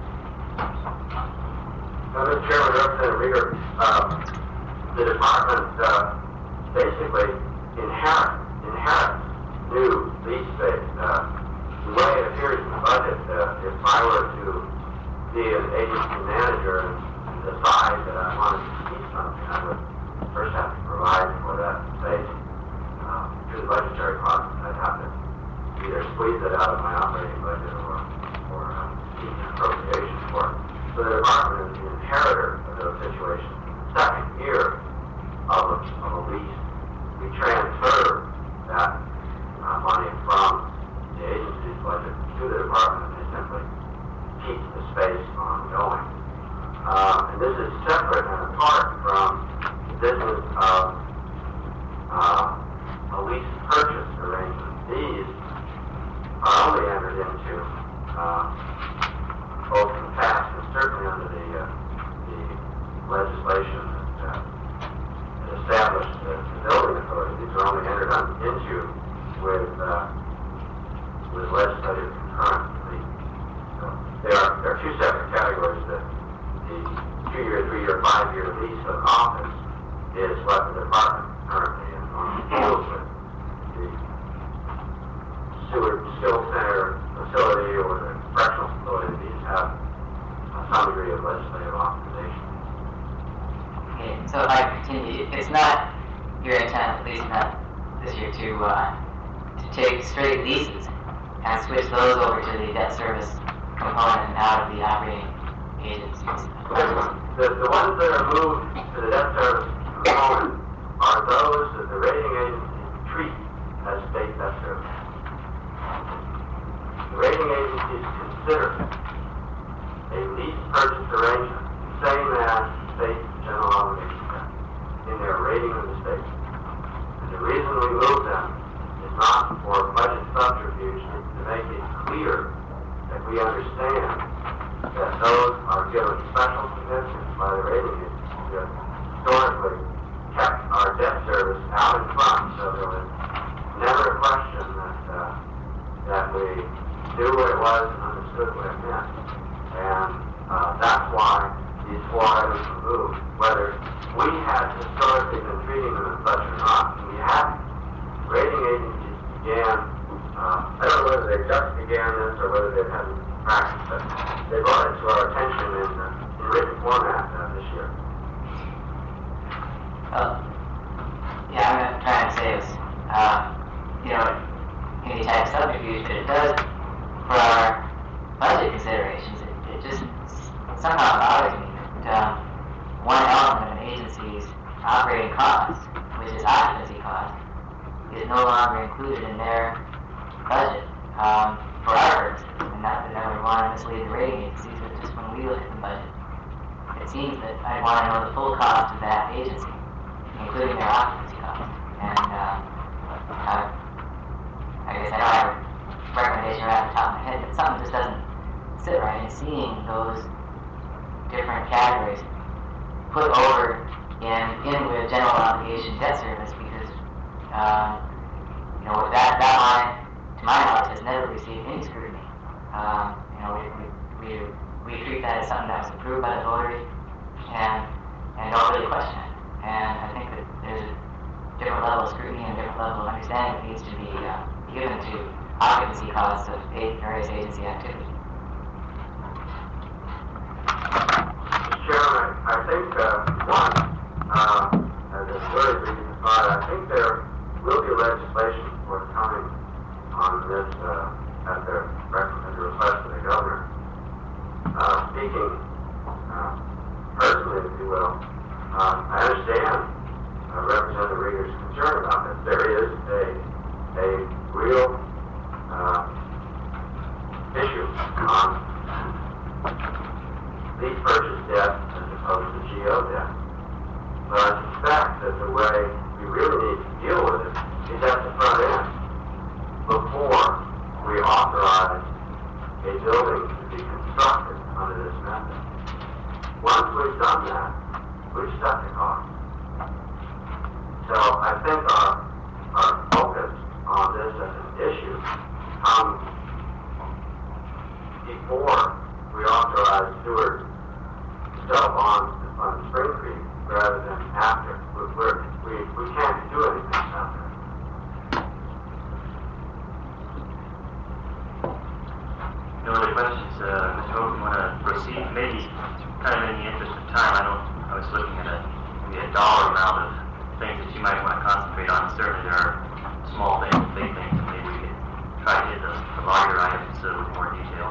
Speaker 6: Now, Mister Chairman, Representative Rieger, uh, the department uh, basically inherit, inherits new lease space. Uh, the way it appears in the budget, uh, if I were to be an agency manager and decide that I wanted to lease something, I would first have to provide for that space uh, through the budgetary process. I'd have to either squeeze it out of my operating budget or, or uh, seek an appropriation for it. So the department is the inheritor of those situations. The second year of a, of a lease, we transfer that uh, money from the agency's budget to the department, and they simply keep the space ongoing. Uh, and this is separate and apart from the business of uh, a lease purchase arrangement. These are only entered into uh, both in the past and certainly under the, uh, the legislation that, uh, that established the, the building authority. These are only entered on, into with uh, with legislative concurrently. So there are there are two separate categories. That the two-year, three-year, five-year lease of office is what the department currently is on deals with. The Seward Skills Center facility or the correctional facility, these have uh, some degree of legislative authorization.
Speaker 8: Okay, so if I continue, it's not your intent, at least not this year, to uh, to take straight leases and switch those over to the debt service component and out of the operating agencies.
Speaker 6: The, the ones that are moved to the debt service component are those that the rating agencies treat as state debt service. The rating agencies consider a lease purchase arrangement the same as state general obligation debt in their rating of the state. And the reason we move them is not for budget subterfuge, it's to make it clear that we understand that those are given special significance by the rating agencies that historically kept our debt service out in front, so there was never a question that uh, that we knew what it was and understood what it meant. And uh, that's why these four items were moved. Whether we had historically been treating them as such or not, and we hadn't. Rating agencies began, uh, I don't know whether they just began this or whether they've had practice, but they brought it to our attention in, uh, in written format uh, this year.
Speaker 8: Uh, any type of subterfuge, but it does for our budget considerations. It, it just somehow bothers me that um, one element of an agency's operating cost, which is occupancy cost, is no longer included in their budget um, for our purposes. And not that I would want to mislead the rating agencies, but just when we look at the budget, it seems that I want to know the full cost of that agency, including their occupancy cost. And uh, uh, I guess I don't have a recommendation right off the top of my head, but something just doesn't sit right in seeing those different categories put over in, in with general obligation debt service, because um, you know, that, that line, to my knowledge, has never received any scrutiny. Um, you know, we, we, we, we treat that as something that was approved by the voters and, and don't really question it. And I think that there's a different level of scrutiny and a different level of understanding that needs to be uh, given to occupancy costs of various agency activities.
Speaker 6: Mister Chairman, I think, uh, one, uh, as a very brief thought, I think there will be legislation forthcoming on this uh, at the at the request of the governor. Uh, speaking uh, personally, if you will, uh, I understand uh, Representative Rieger's concern about this. There is a a real uh, issue on lease purchase debt as opposed to G O debt. But I suspect that the way we really need to deal with it is at the front end, before we authorize a building to be constructed under this method. Once we've done that, we've set the cost. So I think our, our focus on this as an issue comes before we authorize Stewart to sell bonds to fund Spring Creek rather than after. We're, we're, we, we can't do anything about that.
Speaker 7: No other questions? Uh, Mister Hogan, want to proceed? Maybe, kind of in the interest of time, I don't, I was looking at a, maybe a dollar amount of things that you might want to concentrate on. Certainly there are small things, big things, and maybe we could try to hit the, the larger items uh, with more detail.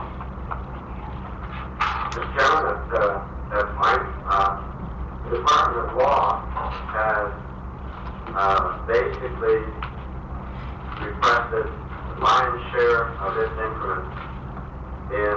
Speaker 6: Mister Chairman, that's, uh, that's fine. Uh, the Department of Law has uh, basically requested the lion's share of this increment in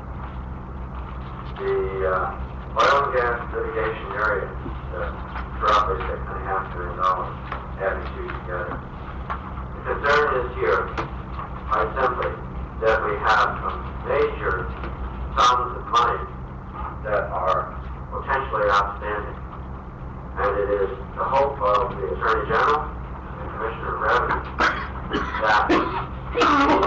Speaker 6: the uh, oil and gas litigation area, uh, for roughly six and a half million dollars, adding two together. The concern is here, quite simply, that we have some major sums of money that are potentially outstanding. And it is the hope of the Attorney General and Commissioner of Revenue that these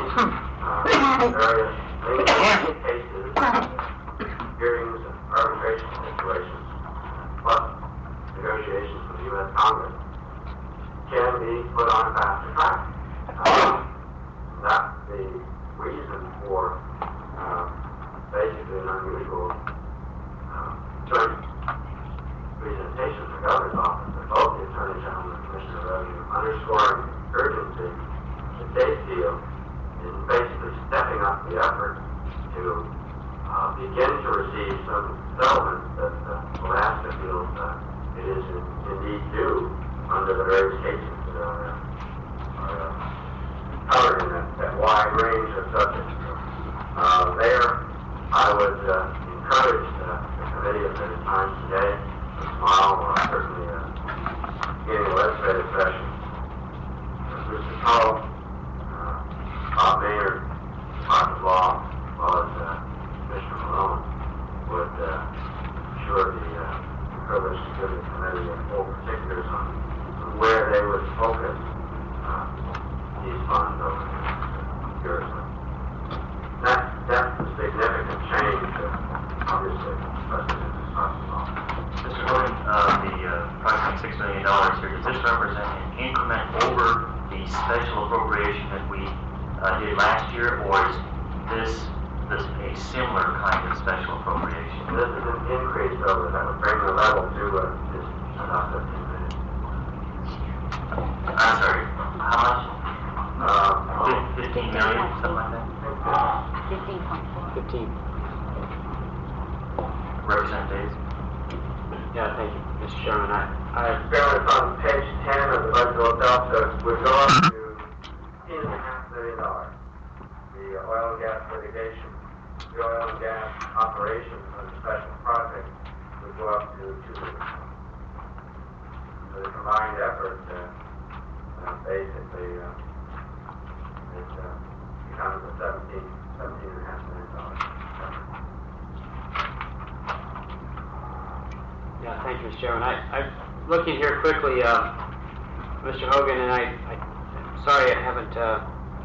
Speaker 6: uh, various legal cases, hearings, and arbitration situations, plus negotiations with the U S Congress, can be put on a faster track. Uh, that's the reason for uh, basically an unusual uh, joint presentation from the Governor's Office of both the Attorney General and the Commissioner of Revenue, underscoring urgency that they feel in basically stepping up the effort to uh, begin to receive some settlements that uh, Alaska feels uh, it is in, indeed due under the various cases that are, uh, are uh, covered in that, that wide range of subjects. Uh, there, I would uh, encourage uh, the committee at the time today, or tomorrow, or certainly uh, beginning of legislative session, uh, Mister Tull, uh, Bob Maynard, Department of Law, as well as uh, Commissioner Malone, would uh, ensure the uh, privilege to give the committee uh, full particulars on, on where they would focus uh, these funds over the next year or so. That, that's a significant change, uh, obviously, President is talking about.
Speaker 7: Mister Hogan, uh, the uh, approximately six million dollars here, does this represent an increment over the special appropriation that we uh, did last year, or is this, this a similar kind of special appropriation?
Speaker 6: This is an increase over that would bring the level to uh, this about fifteen million.
Speaker 7: I'm sorry, how much?
Speaker 6: Uh,
Speaker 7: Fifteen
Speaker 11: seventeen.
Speaker 7: Representative Days.
Speaker 11: Yeah, thank you, Mister Chairman. I, I,
Speaker 6: Chairman, it's on page ten of the budget itself, so it would go up to eight and a half million dollars. The oil and gas litigation, the oil and gas operations and special project would go up to two million dollars. So the combined effort, uh, uh, basically, uh, it, uh, becomes a seventeen, seventeen and a half million dollars effort.
Speaker 11: yeah, thank you, Mister Chairman. I, I'm looking here quickly, uh, Mister Hogan, and I, I, I'm sorry I haven't, uh,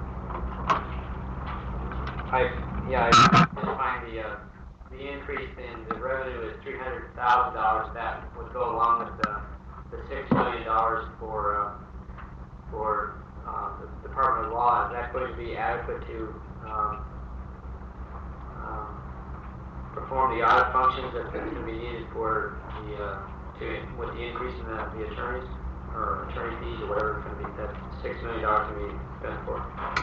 Speaker 11: I, yeah, I find the, uh, the increase in the revenue is three hundred thousand dollars. That would go along with the, the six million dollars for, uh, for, uh, the Department of Law. Is that going to be adequate to, um, um, perform the audit functions that are going to be needed for the, uh, to, with the increase in the, the attorneys, or attorney fees, or whatever it's going to be, that six million dollars can be spent for?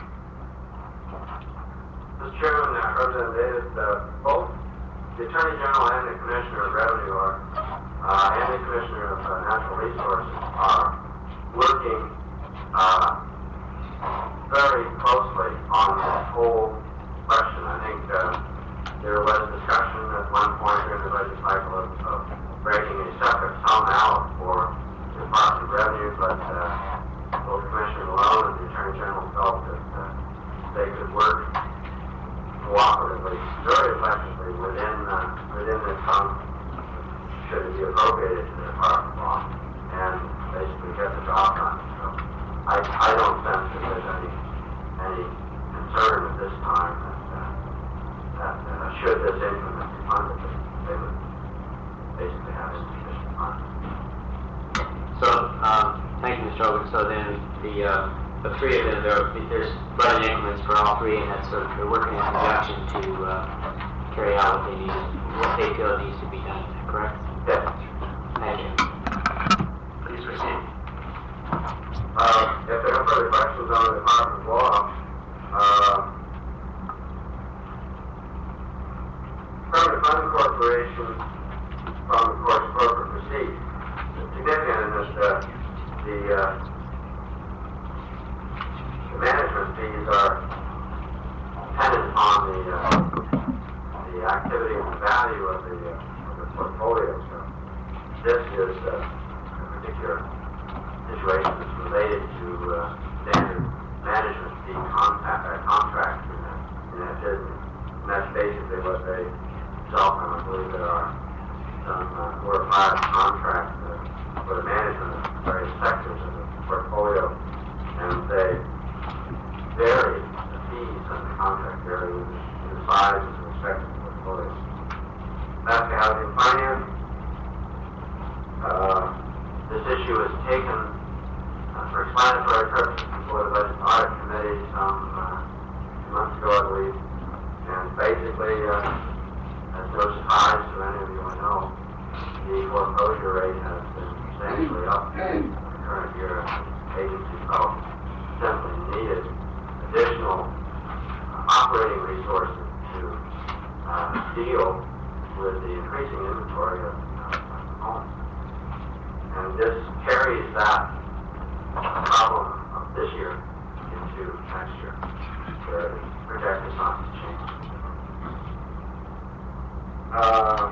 Speaker 6: Mister Chairman, uh, Representative Davis, uh, both the Attorney General and the Commissioner of Revenue are, uh, and the Commissioner of uh, Natural Resources are working uh, very closely on this whole question. I think uh, there was discussion at one point during the budget cycle of, of breaking a separate sum out for the Department of Revenue, but uh, both Commissioner Malone and the Attorney General felt that uh, they could work cooperatively, very effectively within uh, within this fund, should it be appropriated to the Department of Law, and basically get the job done. So I, I don't sense that there's any any concern at this time that, uh, that uh, should this increment be funded, they would basically have insufficient funds.
Speaker 11: So, um, thank you, Mister Hogan. So then the, uh, the three of them, there, there's budget increments for all three, and that's sort of, they're working in conjunction to uh, carry out what they need, what they feel needs to be done. Is that correct?
Speaker 6: Yes.
Speaker 11: Thank you.
Speaker 7: Please proceed.
Speaker 6: Uh, if there are no further questions on the Department of Law, uh, Permanent Fund Corporation from, of course, corporate receipts. It's significant in this, uh, the, uh, the management fees are dependent on the, uh, the activity and the value of the, uh, of the portfolio. So this is uh, a particular situation that's related to uh, standard management fee contact, uh, contracts in that, in that business. And that's basically what they sell from. I believe there are some uh, four or five contracts uh, for the management of various sectors of the portfolio, and they vary, the fees on the contract vary in the, in the size of the respective portfolios. Back to housing finance. Uh, this issue is taken uh, for explanatory purposes before the Budget Audit Committee some uh, two months ago, I believe. And basically, uh, as no surprise to any of you I know, the foreclosure rate has been substantially up in the current year. Agency felt simply needed additional uh, operating resources to uh, deal with the increasing inventory of uh, homes. And this carries that problem of this year into next year, where the projected not to change. Uh,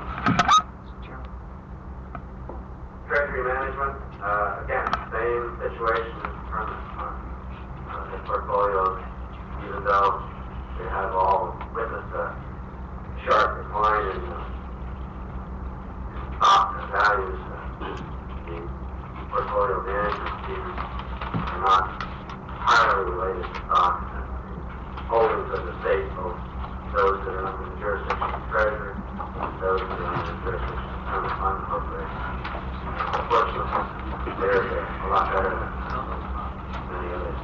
Speaker 6: Treasury management, uh, again, same situation in terms of uh, the portfolios, even though they have all witnessed a sharp decline in, uh, in stock values. Uh, the portfolio management fees are not entirely related to stock. Uh, the holdings of the state, both those that are under the jurisdiction of the Treasury, those that are under the jurisdiction of the Permanent Fund Corporation. Unfortunately, they're a lot better than many others.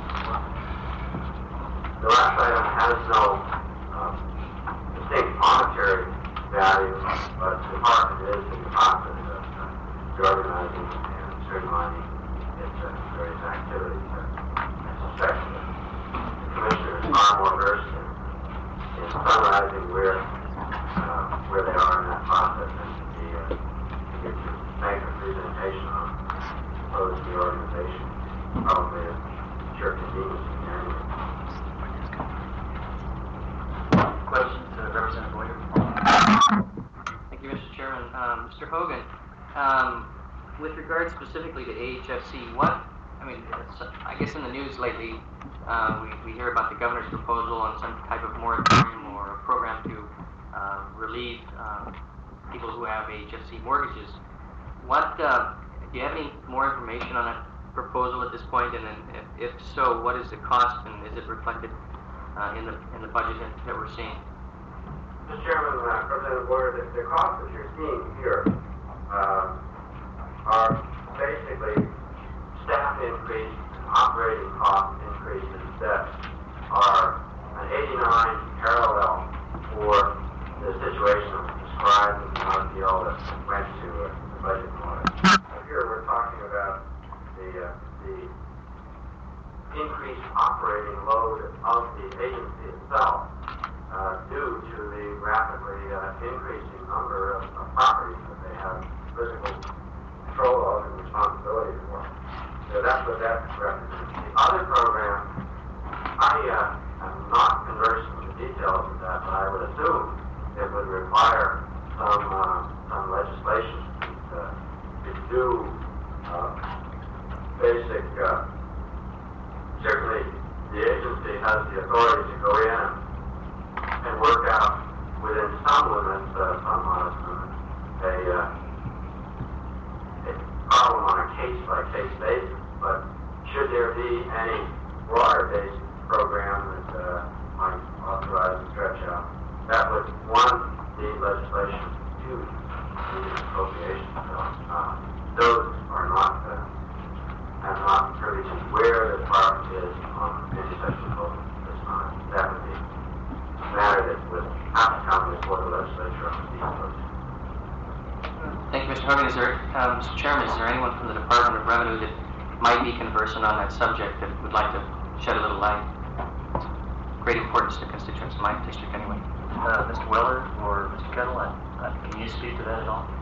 Speaker 6: The last item has no um, distinct monetary value, but the department is in the process of uh, reorganizing and streamlining its uh, various activities. I suspect that the Commissioner is far more versed in, in summarizing where probably a sure convenience scenario.
Speaker 7: Questions, uh, Representative Boyer?
Speaker 12: Thank you, Mister Chairman. Um, Mister Hogan, um, with regard specifically to A H F C, what, I mean, it's, I guess in the news lately, uh, we, we hear about the governor's proposal on some type of moratorium or a program to uh, relieve uh, people who have A H F C mortgages. What, uh, do you have any more information on that proposal at this point? And then, if, if so, what is the cost, and is it reflected uh, in the in the budget that, that we're seeing?
Speaker 6: Mister Chairman, uh, Representative Boyer, the, the costs that you're seeing here uh, are basically staff increase and operating cost increases that are an eighty-nine parallel for the situation that was described in the R P L that went to uh, the budget audit. Here we're talking about the, uh, the increased operating load of the agency itself uh, due to the rapidly uh, increasing number of, of properties that they have physical control of and responsibility for. So that's what that represents. The other program, I uh, am not conversant with the details of that, but I would assume it would require some uh, some legislation to, uh, to do uh, basic. Uh, certainly, the agency has the authority to go in and work out within some limits, uh, some modest limits, a, uh, a problem on a case-by-case basis. But should there be any broader-based program that uh, might authorize and stretch out, that would, one, need legislation, two, need appropriation. So, uh, those are not, uh, I'm not privy to where the department is on any such proposal at this time. That would be a matter that would have to come before the legislature on these votes.
Speaker 12: Thank you, Mister Hogan. Is there, uh, Mister Chairman, is there anyone from the Department of Revenue that might be conversant on that subject that would like to shed a little light? Great importance to constituents in my district, anyway.
Speaker 7: Uh, Mister Weller or Mister Kettle, uh, uh, can you speak to that at all?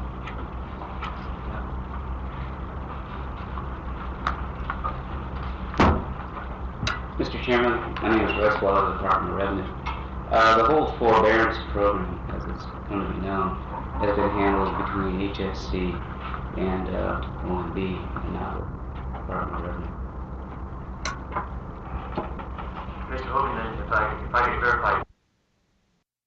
Speaker 13: Mister Chairman, my name is Russ Waller of the Department of Revenue. Uh, the whole forbearance program, as it's going to be known, has been handled between H F C and uh, O M B and now the Department of Revenue.
Speaker 7: Mister Hogan, then, if I, if I could verify,